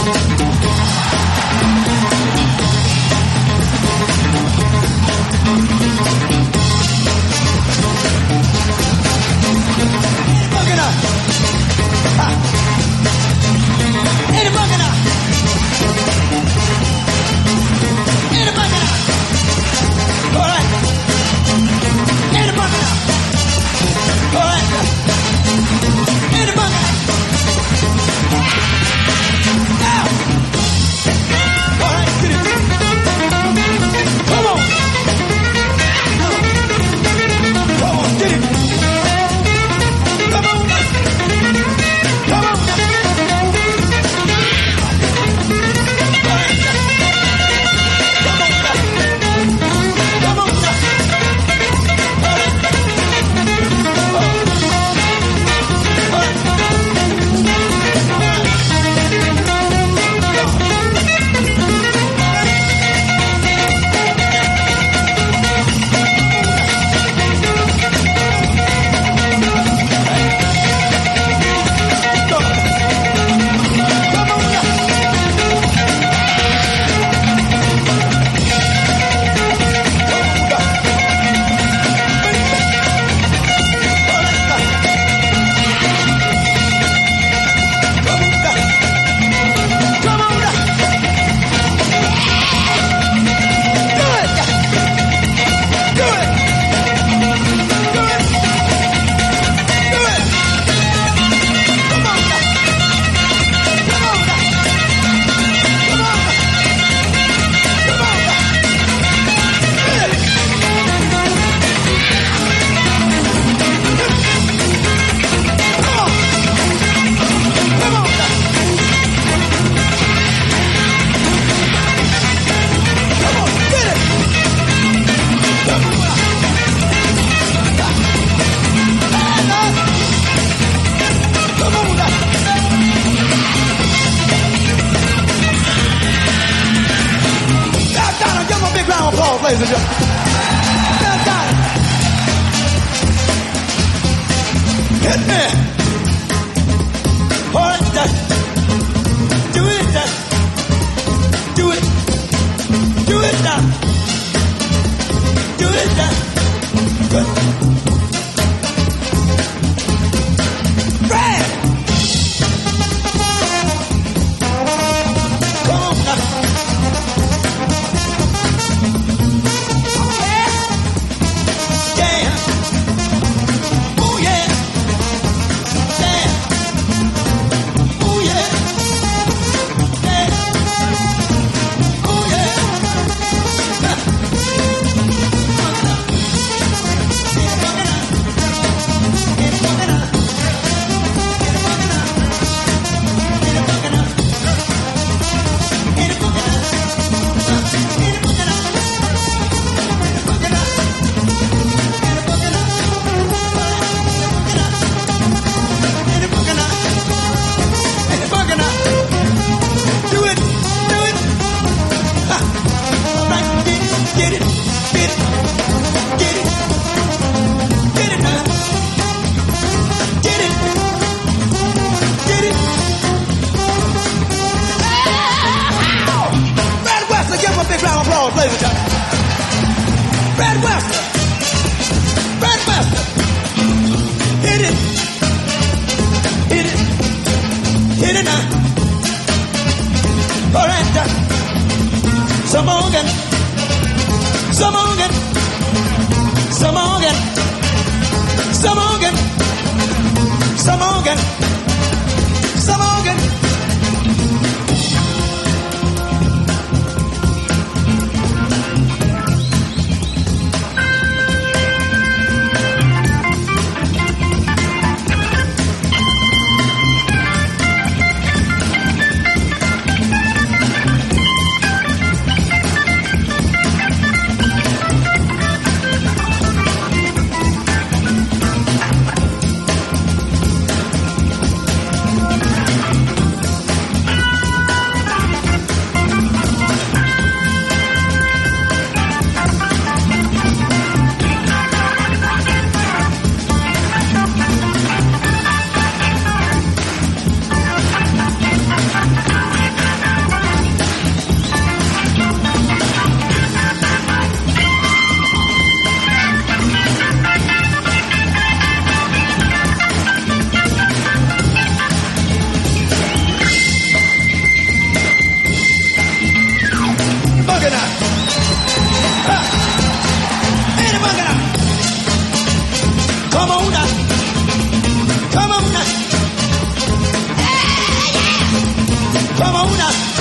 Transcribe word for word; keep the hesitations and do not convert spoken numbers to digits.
ladies and gentlemen. Now, Donnie. Hit me. All right, Doc. Do it, Doc. Do it. Do it, Doc. Do it, Doc. Good. Brad. Come on, Doc. Ladies and gentlemen, Brad Webster, Brad Webster, hit it, hit it, hit it now. All right, Doc. Some more again, some more again, some more again, some more again, some more again, some more again. Come on now. Come on now. Come on now.